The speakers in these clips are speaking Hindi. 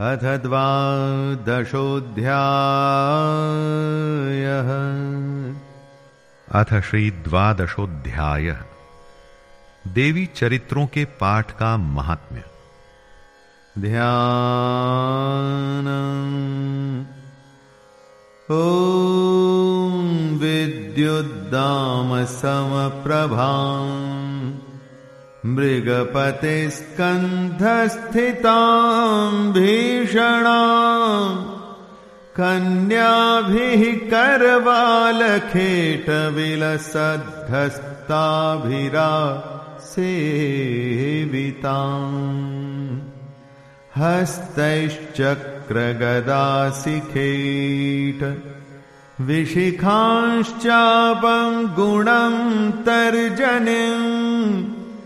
अथ द्वादशोऽध्यायः। अथ श्री द्वादशोऽध्याय देवी चरित्रों के पाठ का महात्म्य। ध्यानम्। ॐ विद्युद्दामसमप्रभाम् मृगपतिस्कन्धस्थितां भीषणां कन्याभिः करवालखेटविलसद्भस्ताभिरासेविताम् हस्तैश्चक्रगदाशिखेट विशिखांश्चापं गुणं तर्जनीम्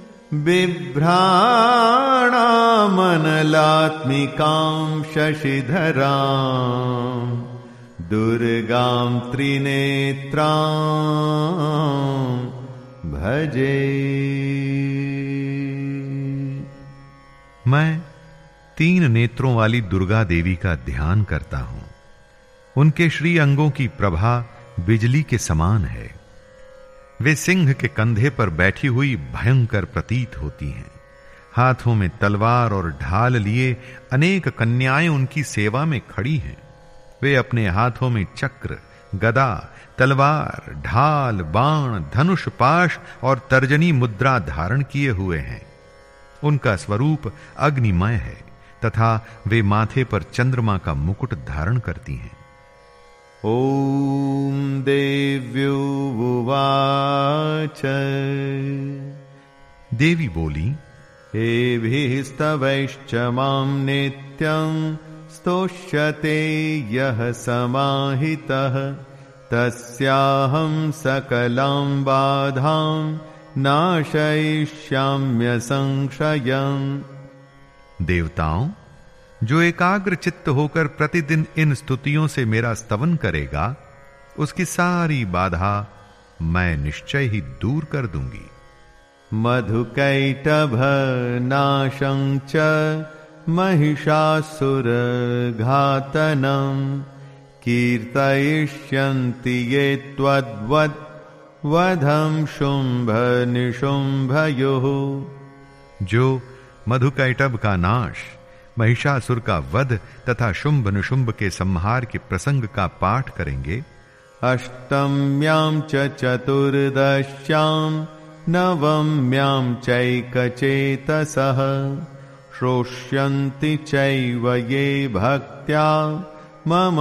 बिभ्राणामनलात्मिकां शशिधरां दुर्गां त्रिनेत्रां भजे। मैं 3 नेत्रों वाली दुर्गा देवी का ध्यान करता हूं। उनके श्री अंगों की प्रभा बिजली के समान है। वे सिंह के कंधे पर बैठी हुई भयंकर प्रतीत होती हैं। हाथों में तलवार और ढाल लिए अनेक कन्याएं उनकी सेवा में खड़ी हैं। वे अपने हाथों में चक्र, गदा, तलवार, ढाल, बाण, धनुष, पाश और तर्जनी मुद्रा धारण किए हुए हैं। उनका स्वरूप अग्निमय है तथा वे माथे पर चंद्रमा का मुकुट धारण करती हैं। ॐ देव्यो उवाच। देवी बोली, एभिः स्तवैश्च मां नित्यं स्तोष्यते यः समाहितः तस्याहं सकलां बाधां नाशयिष्याम्यसंशयम्। देवताओं, जो एकाग्र चित्त होकर प्रतिदिन इन स्तुतियों से मेरा स्तवन करेगा, उसकी सारी बाधा मैं निश्चय ही दूर कर दूंगी। मधुकैटभनाशं च महिषासुरघातनं कीर्तयिष्यन्ति ये त्वद्वत् वधं शुंभ निशुंभयोः। जो मधुकैटभ का नाश, महिषासुर का वध तथा शुंभ निशुंभ के संहार के प्रसंग का पाठ करेंगे। अष्टम्यां च चतुर्दश्यां नवम्यां चैकचेतसः श्रोष्यन्ति चैव ये भक्त्या मम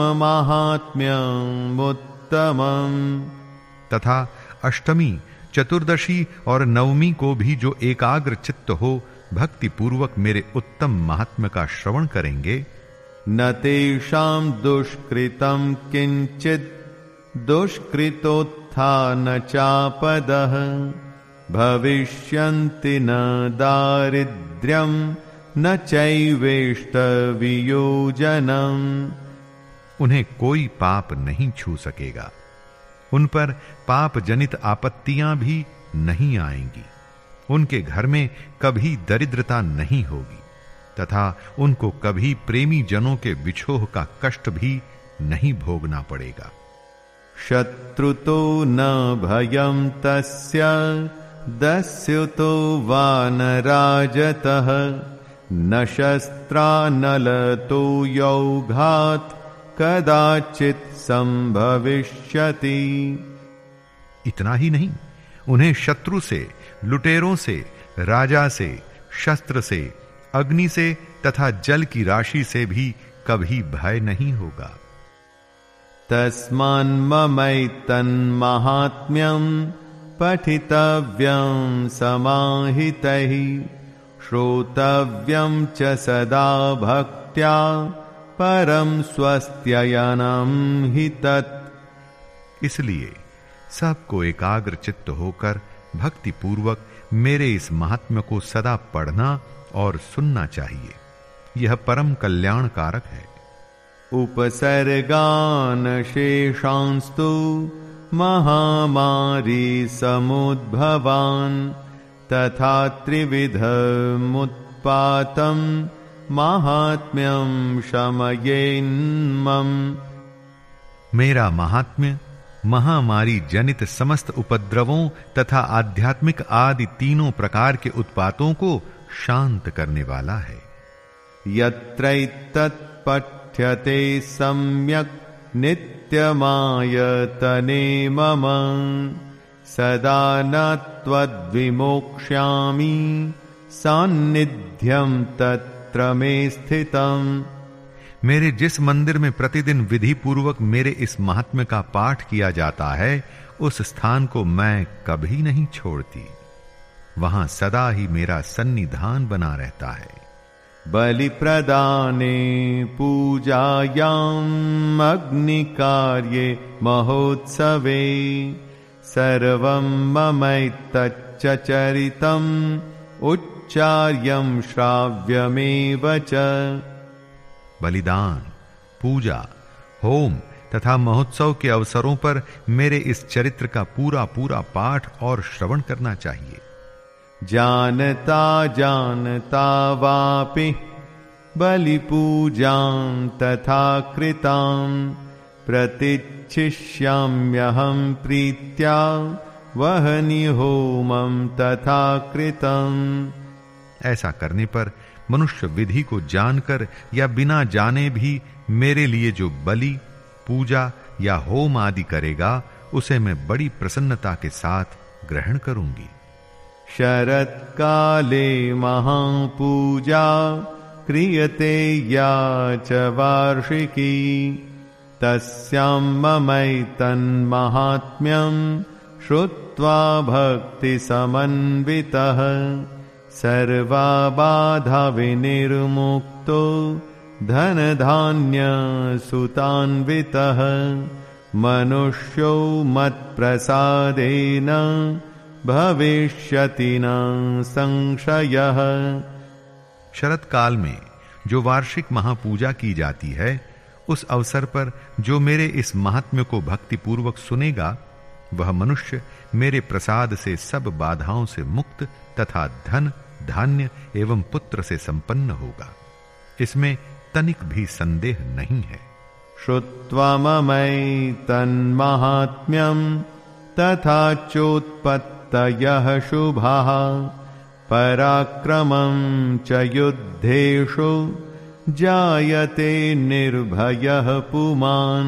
माहात्म्यमुत्तमम्। तथा अष्टमी, चतुर्दशी और नवमी को भी जो एकाग्र चित्त हो भक्ति पूर्वक मेरे उत्तम महात्म्य का श्रवण करेंगे। न तेषां दुष्कृतं किंचित् दुष्कृतोत्थान चापदः भविष्यन्ति न दारिद्र्यं न चैवेष्टवियोजनम्। उन्हें कोई पाप नहीं छू सकेगा, उन पर पाप जनित आपत्तियां भी नहीं आएंगी। उनके घर में कभी दरिद्रता नहीं होगी तथा उनको कभी प्रेमी जनों के विछोह का कष्ट भी नहीं भोगना पड़ेगा। शत्रुतो न भयं तस्य दस्युतो वानराजतः न शस्त्रानलतो यौघात् कदाचित् संभविष्यति। इतना ही नहीं, उन्हें शत्रु से, लुटेरों से, राजा से, शस्त्र से, अग्नि से तथा जल की राशि से भी कभी भय नहीं होगा। तस्मान्ममैतन्माहात्म्यं पठितव्यं समाहितैः श्रोतव्यं च सदा भक्त्या परं स्वस्त्ययनं हि तत्। इसलिए सबको एकाग्र चित्त होकर भक्ति पूर्वक मेरे इस महात्म्य को सदा पढ़ना और सुनना चाहिए। यह परम कल्याण कारक है। उपसर्गान शेषांस्तु महामारी समुद्भवान् तथा त्रिविधमुत्पातं माहात्म्यं शमयेन्मम। मेरा महात्म्य महामारी जनित समस्त उपद्रवों तथा आध्यात्मिक आदि तीनों प्रकार के उत्पातों को शांत करने वाला है। यत्रैतत्पठ्यते सम्यक् नित्यमायतने मम, सदा न त्वद्विमोक्ष्यामि सान्निध्यं तत्र मे स्थितम्। मेरे जिस मंदिर में प्रतिदिन विधि पूर्वक मेरे इस महात्म्य का पाठ किया जाता है, उस स्थान को मैं कभी नहीं छोड़ती। वहां सदा ही मेरा सन्निधान बना रहता है। बलि प्रदाने पूजायाम् अग्निकार्ये महोत्सवे, सर्वं ममैतच्च चरितम् उच्चार्यं श्राव्यमेव च। बलिदान, पूजा, होम तथा महोत्सव के अवसरों पर मेरे इस चरित्र का पूरा पूरा पाठ और श्रवण करना चाहिए। जानता जानता वापि बलिपूजां तथा कृतां, प्रतिच्छिष्याम्यहं प्रीत्या वहनि होमं तथा कृतम्। ऐसा करने पर मनुष्य विधि को जानकर या बिना जाने भी मेरे लिए जो बलि, पूजा या होम आदि करेगा, उसे मैं बड़ी प्रसन्नता के साथ ग्रहण करूंगी। शरत्काले महापूजा क्रियते या च वार्षिकी, तस्यां ममैतन्माहात्म्यं श्रुत्वा भक्तिसमन्वितः, सर्वा बाधा विनिर्मुक्तो धनधान्य सुतान्वितः, मनुष्यो मत्प्रसादेन भविष्यति न संशयः। शरत काल में जो वार्षिक महापूजा की जाती है, उस अवसर पर जो मेरे इस महात्म्य को भक्ति पूर्वक सुनेगा, वह मनुष्य मेरे प्रसाद से सब बाधाओं से मुक्त तथा धन, धान्य एवं पुत्र से संपन्न होगा। इसमें तनिक भी संदेह नहीं है। श्रुत्वा ममैतन्माहात्म्यं तथा चोत्पत्तयः शुभाः, पराक्रमं च युद्धेषु जायते निर्भयः पुमान्।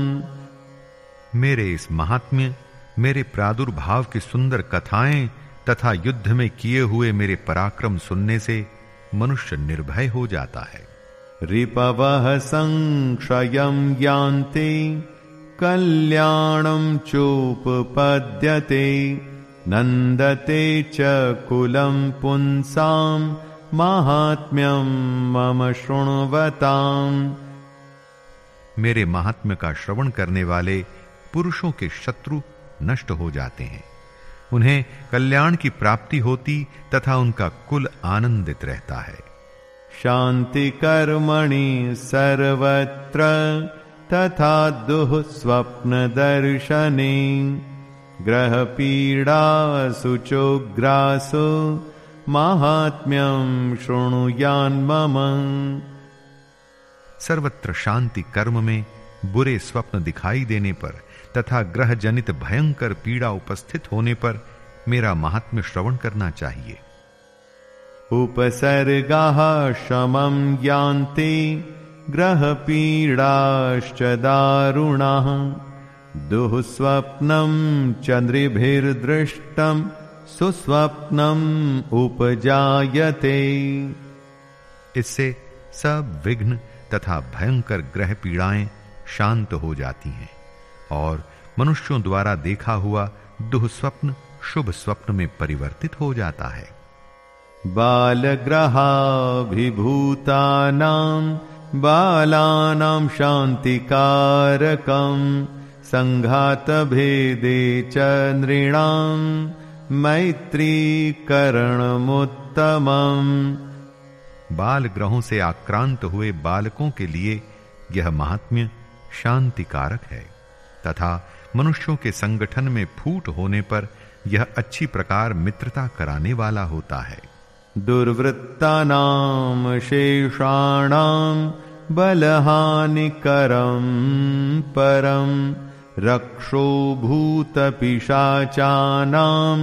मेरे इस महात्म्य, मेरे प्रादुर्भाव की सुंदर कथाएं तथा युद्ध में किए हुए मेरे पराक्रम सुनने से मनुष्य निर्भय हो जाता है। रिपवः संक्षयं यान्ति कल्याणं चोपपद्यते, नन्दते च कुलं पुंसां माहात्म्यं मम शृण्वताम्। मेरे महात्म्य का श्रवण करने वाले पुरुषों के शत्रु नष्ट हो जाते हैं, उन्हें कल्याण की प्राप्ति होती तथा उनका कुल आनंदित रहता है। शांति कर्मणि सर्वत्र तथा दुःस्वप्न दर्शने, ग्रह पीड़ा सुचोग्रासो माहात्म्यं शृणुयान्मम। सर्वत्र शांति कर्म में बुरे स्वप्न दिखाई देने पर तथा ग्रह जनित भयंकर पीड़ा उपस्थित होने पर मेरा महात्म्य श्रवण करना चाहिए। उपसर्गाः शमं यान्ति ग्रह पीडाश्च दारुणाः, दुःस्वप्नं चन्द्रिभिर्दृष्टं सुस्वप्नम् उपजायते। इससे सब विघ्न तथा भयंकर ग्रह पीड़ाएं शांत हो जाती हैं और मनुष्यों द्वारा देखा हुआ दुःस्वप्न शुभ स्वप्न में परिवर्तित हो जाता है। बालग्रहाभिभूतानां बालानां शान्तिकारकं, संघातभेदे च नृणां मैत्रीकरणमुत्तमम्। बाल ग्रहों से आक्रांत हुए बालकों के लिए यह महात्म्य शांतिकारक है तथा मनुष्यों के संगठन में फूट होने पर यह अच्छी प्रकार मित्रता कराने वाला होता है। दुर्वृत्तानां शेषाणां बलहानिकरं परं रक्षो भूतपिशाचानां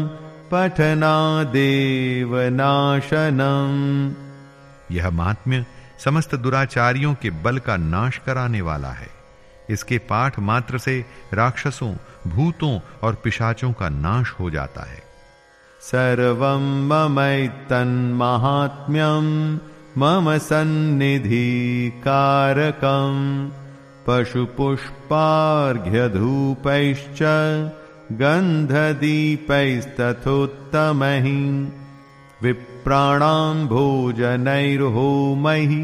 पठनादेव नाशनम्। यह महात्म्य समस्त दुराचारियों के बल का नाश कराने वाला है। इसके पाठ मात्र से राक्षसों, भूतों और पिशाचों का नाश हो जाता है। सर्वं ममैतन्माहात्म्यं मम सन्निधि कारकं पशुपुष्पार्घ्यधूपैश्च गन्धदीपैस्तथोत्तमैः विप्राणां भोजनैर्होमैः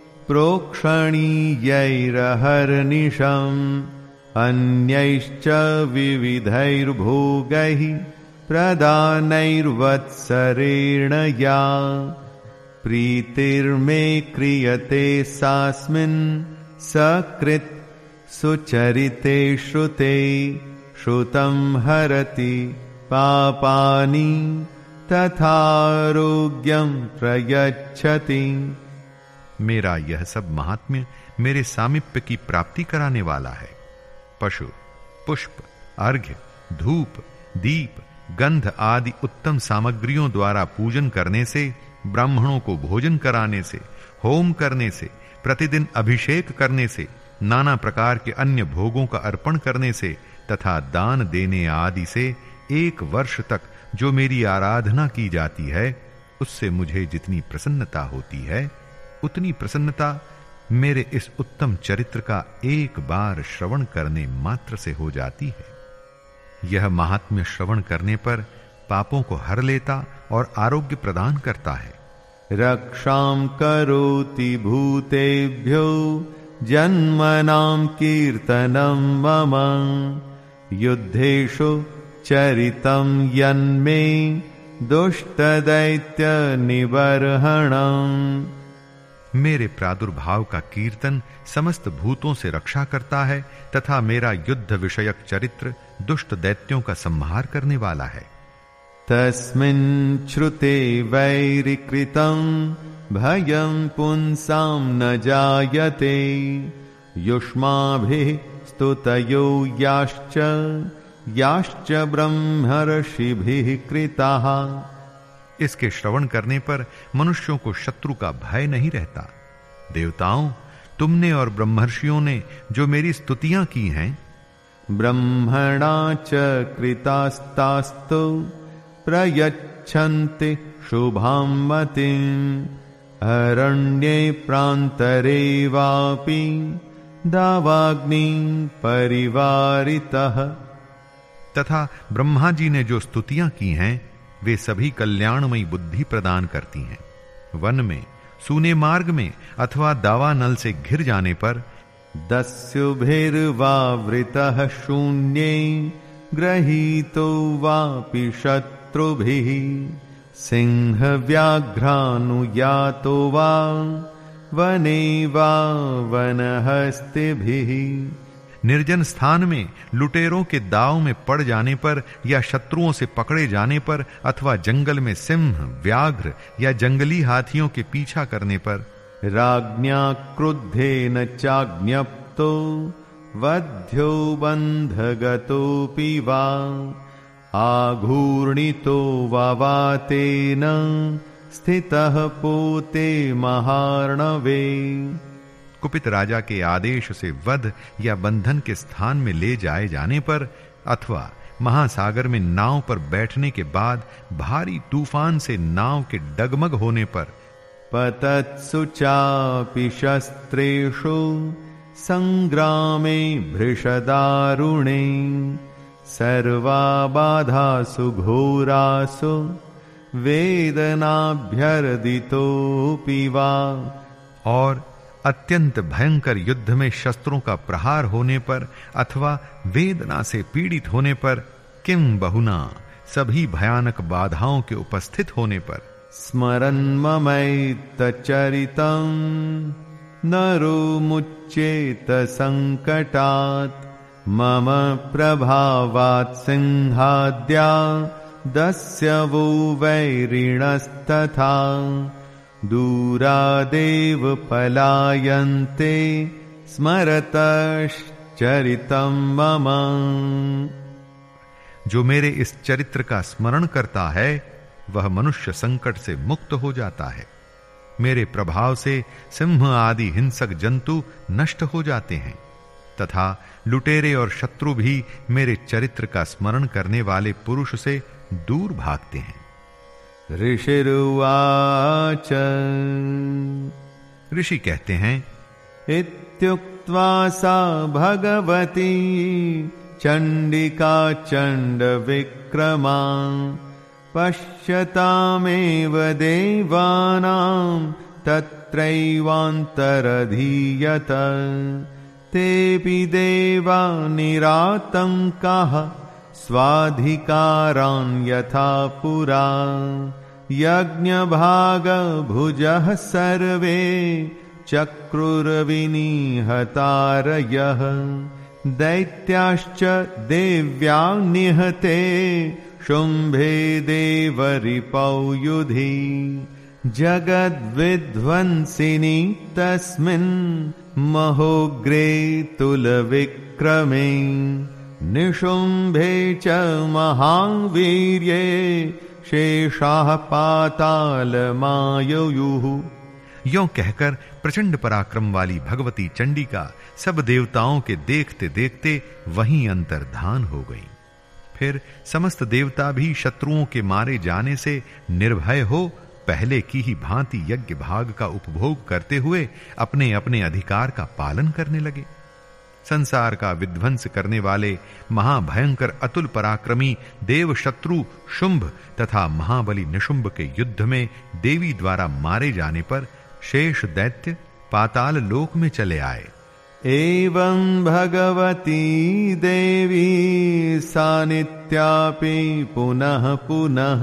प्रोक्षणीयैरहर्निशम् अन्यैश्च विविधैर्भोगैः प्रदानैर्वत्सरेण या प्रीतिर्मे क्रियते सास्मिन् सकृत् सुचरिते श्रुते श्रुतं हरति पापानि तथारोग्यं प्रयच्छति। मेरा यह सब महात्म्य मेरे सामीप्य की प्राप्ति कराने वाला है। पशु, पुष्प, अर्घ्य, धूप, दीप, गंध आदि उत्तम सामग्रियों द्वारा पूजन करने से, ब्राह्मणों को भोजन कराने से, होम करने से, प्रतिदिन अभिषेक करने से, नाना प्रकार के अन्य भोगों का अर्पण करने से तथा दान देने आदि से 1 वर्ष तक जो मेरी आराधना की जाती है, उससे मुझे जितनी प्रसन्नता होती है, उतनी प्रसन्नता मेरे इस उत्तम चरित्र का एक बार श्रवण करने मात्र से हो जाती है। यह महात्म्य श्रवण करने पर पापों को हर लेता और आरोग्य प्रदान करता है। रक्षां करोति भूतेभ्यो जन्मनां कीर्तनं मम युद्धेषु चरितं यन्मे दुष्टदैत्य निबर्हणम्। मेरे प्रादुर्भाव का कीर्तन समस्त भूतों से रक्षा करता है तथा मेरा युद्ध विषयक चरित्र दुष्ट दैत्यों का संहार करने वाला है। तस्मिन् श्रुते वैरिकृतं भयं पुंसां न जायते युष्माभिः स्तुतयो याश्च ब्रह्मर्षिभिः कृताः। इसके श्रवण करने पर मनुष्यों को शत्रु का भय नहीं रहता। देवताओं, तुमने और ब्रह्मर्षियों ने जो मेरी स्तुतियां की हैं, ब्रह्मणा च कृतास्तास्तु प्रयच्छन्ति शुभां मतिम् अरण्ये प्रान्तरे वापि दावाग्नि परिवारितः। तथा ब्रह्मा जी ने जो स्तुतियां की हैं, वे सभी कल्याणमयी बुद्धि प्रदान करती हैं। वन में, सूने मार्ग में अथवा दावा नल से घिर जाने पर दस्युभिर्वावृतः शून्ये गृहीतो वापि शत्रुभिः सिंहव्याघ्रानुयातो वा वने वा वनहस्तिभिः। निर्जन स्थान में लुटेरों के दाव में पड़ जाने पर या शत्रुओं से पकड़े जाने पर अथवा जंगल में सिंह, व्याघ्र या जंगली हाथियों के पीछा करने पर राज्ञा क्रुद्धेन चाज्ञप्तो वध्यो बन्धगतोऽपि वा आघूर्णितो वातेन स्थितः पोते महार्णवे। कुपित राजा के आदेश से वध या बंधन के स्थान में ले जाए जाने पर अथवा महासागर में नाव पर बैठने के बाद भारी तूफान से नाव के डगमग होने पर पतत्सु चापि शस्त्रेषु संग्रामे भृशदारुणे सर्वा बाधासु घोरासु वेदनाभ्यर्दितोऽपि वा। और अत्यंत भयंकर युद्ध में शस्त्रों का प्रहार होने पर अथवा वेदना से पीड़ित होने पर किम बहुना सभी भयानक बाधाओं के उपस्थित होने पर स्मरन् ममैतचरितं नरो मुच्येत संकटात् मम प्रभावात् सिंहाद्या दस्यवो वैरिणस्तथा दूरादेव पलायन्ते स्मरतश्चरितं मम। जो मेरे इस चरित्र का स्मरण करता है वह मनुष्य संकट से मुक्त हो जाता है। मेरे प्रभाव से सिंह आदि हिंसक जंतु नष्ट हो जाते हैं तथा लुटेरे और शत्रु भी मेरे चरित्र का स्मरण करने वाले पुरुष से दूर भागते हैं। ऋषिरुवाच ऋषि कहते हैं, इत्युक्त्वा सा भगवती चंडिका चंड विक्रमा पश्यतामेव देवानां तत्रैवान्तरधीयत तेऽपि देवा निरातङ्काः स्वाधिकारान् यथा पुरा यज्ञभागभुजः सर्वे चक्रुर्विनिहतारयः दैत्याश्च देव्या निहते शुम्भे देवरिपौ युधि जगद्विध्वंसिनी तस्मिन् महोग्रे तुलविक्रमे निशुम्भे च महावीर्ये शेषाः पातालमायुयुः। यों कहकर प्रचंड पराक्रम वाली भगवती चंडिका सब देवताओं के देखते देखते वहीं अंतर्धान हो गई। फिर समस्त देवता भी शत्रुओं के मारे जाने से निर्भय हो पहले की ही भांति यज्ञ भाग का उपभोग करते हुए अपने अपने अधिकार का पालन करने लगे। संसार का विध्वंस करने वाले महाभयंकर अतुल पराक्रमी देव शत्रु शुंभ तथा महाबली निशुंभ के युद्ध में देवी द्वारा मारे जाने पर शेष दैत्य पाताल लोक में चले आए। एवं भगवती देवी सा नित्यापि पुनः पुनः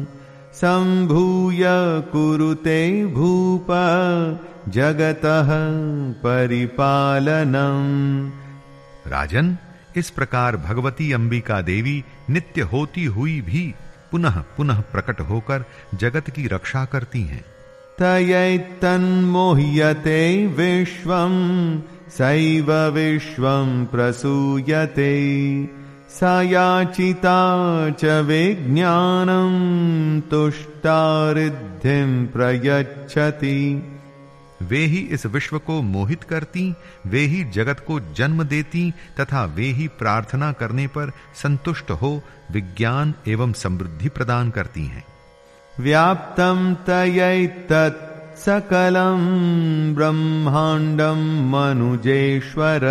संभूय कुरुते भूप जगतः परिपालनम्। राजन, इस प्रकार भगवती अंबिका देवी नित्य होती हुई भी पुनः पुनः प्रकट होकर जगत की रक्षा करती हैं। तयैतन्मोह्यते विश्वं सैव विश्वं प्रसूयते सा याचिता च विज्ञानं तुष्टा रिद्धिं प्रयच्छति। वे ही इस विश्व को मोहित करती, वे ही जगत को जन्म देती तथा वे ही प्रार्थना करने पर संतुष्ट हो विज्ञान एवं समृद्धि प्रदान करती हैं। व्याप्तं तयैतत् सकलं ब्रह्मांडं मनुजेश्वर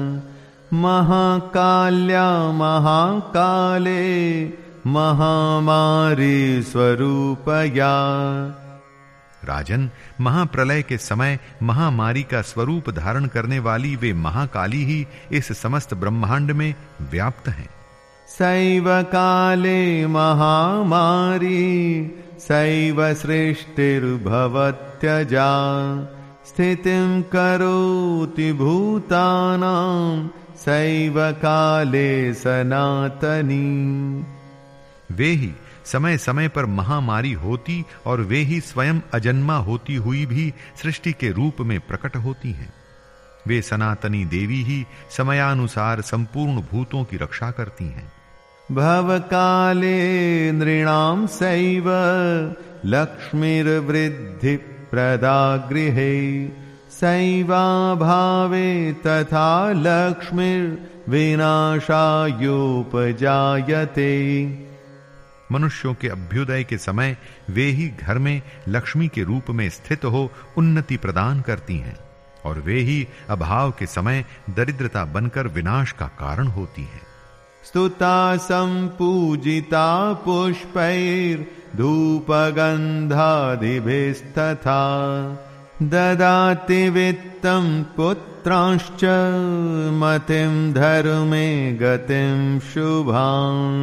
महाकाल्या महाकाले महामारी स्वरूपया। राजन, महाप्रलय के समय महामारी का स्वरूप धारण करने वाली वे महाकाली ही इस समस्त ब्रह्मांड में व्याप्त हैं। सैव काले महामारी सैव सृष्टिर्भवत्यजा स्थितिं करोति भूतानां सैव काले सनातनी। वे ही समय समय पर महामारी होती और वे ही स्वयं अजन्मा होती हुई भी सृष्टि के रूप में प्रकट होती हैं। वे सनातनी देवी ही समयानुसार संपूर्ण भूतों की रक्षा करती हैं। भवकाले नृणां सैव लक्ष्मीर्वृद्धि प्रदा गृहे सैवा भावे तथा लक्ष्मीर्विनाशायोपजायते। मनुष्यों के अभ्युदय के समय वे ही घर में लक्ष्मी के रूप में स्थित हो उन्नति प्रदान करती हैं और वे ही अभाव के समय दरिद्रता बनकर विनाश का कारण होती हैं। स्तुता संपूजिता पुष्पैर्धूपगन्धादिभिस्तथा ददाति वित्तं पुत्रांश्च मतिं धर्मे गतिं शुभाम्।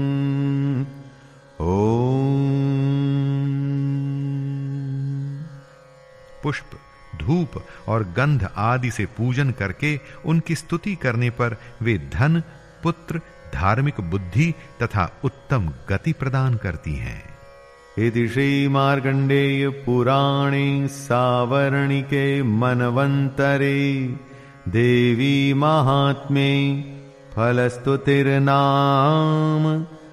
पुष्प, धूप और गंध आदि से पूजन करके उनकी स्तुति करने पर वे धन, पुत्र, धार्मिक बुद्धि तथा उत्तम गति प्रदान करती हैं। इति श्री मार्कंडेय पुराणे सावर्णिके मनवंतरे देवी महात्म्ये फलस्तुतिर्नाम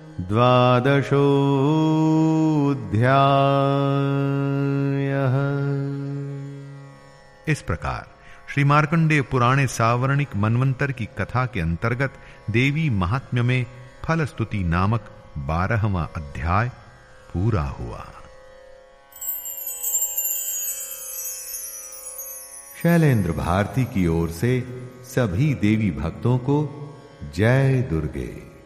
12ोऽध्यायः। इस प्रकार श्री मार्कंडेय पुराणे सावर्णिक मनवंतर की कथा के अंतर्गत देवी महात्म्य में फल स्तुति नामक 12वां अध्याय पूरा हुआ। शैलेंद्र भारती की ओर से सभी देवी भक्तों को जय दुर्गे।